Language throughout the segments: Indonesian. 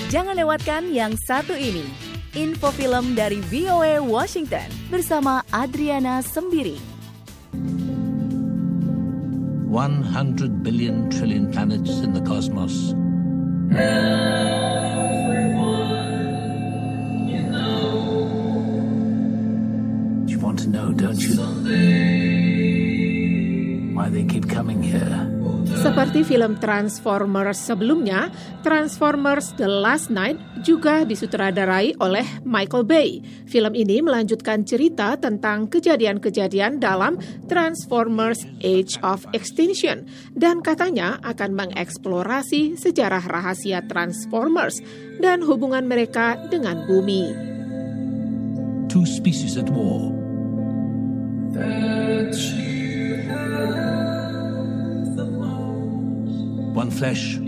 Jangan lewatkan yang satu ini. Info film dari VOA Washington bersama Adriana Sembiring. 100 billion trillion planets in the cosmos. You want to know, don't you? Why they keep coming here? Seperti film Transformers sebelumnya, Transformers The Last Night juga disutradarai oleh Michael Bay. Film ini melanjutkan cerita tentang kejadian-kejadian dalam Transformers Age of Extinction dan katanya akan mengeksplorasi sejarah rahasia Transformers dan hubungan mereka dengan bumi. Two species at war. One flesh,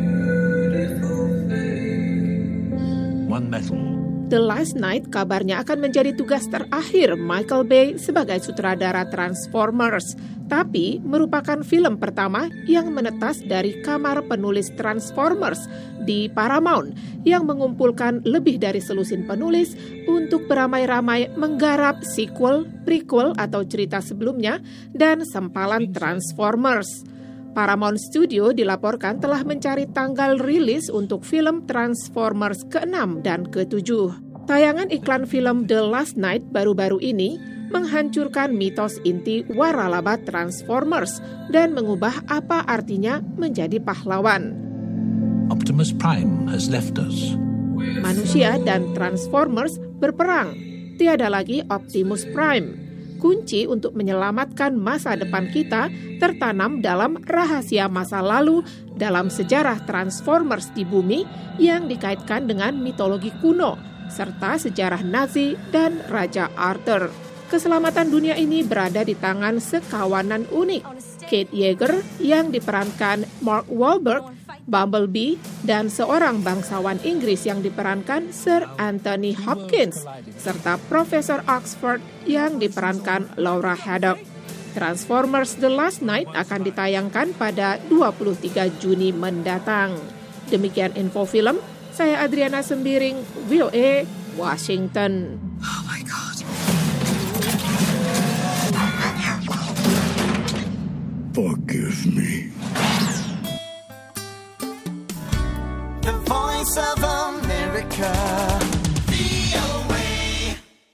one metal. The Last Night kabarnya akan menjadi tugas terakhir Michael Bay sebagai sutradara Transformers, tapi merupakan film pertama yang menetas dari kamar penulis Transformers di Paramount yang mengumpulkan lebih dari selusin penulis untuk beramai-ramai menggarap sequel, prequel atau cerita sebelumnya dan sempalan Transformers. Paramount Studio dilaporkan telah mencari tanggal rilis untuk film Transformers ke-6 dan ke-7. Tayangan iklan film The Last Night baru-baru ini menghancurkan mitos inti waralaba Transformers dan mengubah apa artinya menjadi pahlawan. Optimus Prime has left us. Manusia dan Transformers berperang. Tiada lagi Optimus Prime. Kunci untuk menyelamatkan masa depan kita tertanam dalam rahasia masa lalu dalam sejarah Transformers di bumi yang dikaitkan dengan mitologi kuno, serta sejarah Nazi dan Raja Arthur. Keselamatan dunia ini berada di tangan sekawanan unik. Kate Yeager yang diperankan Mark Wahlberg, Bumblebee, dan seorang bangsawan Inggris yang diperankan Sir Anthony Hopkins, serta Profesor Oxford yang diperankan Laura Haddock. Transformers The Last Night akan ditayangkan pada 23 Juni mendatang. Demikian info film, saya Adriana Sembiring, VOA, Washington. Oh my God. Forgive me.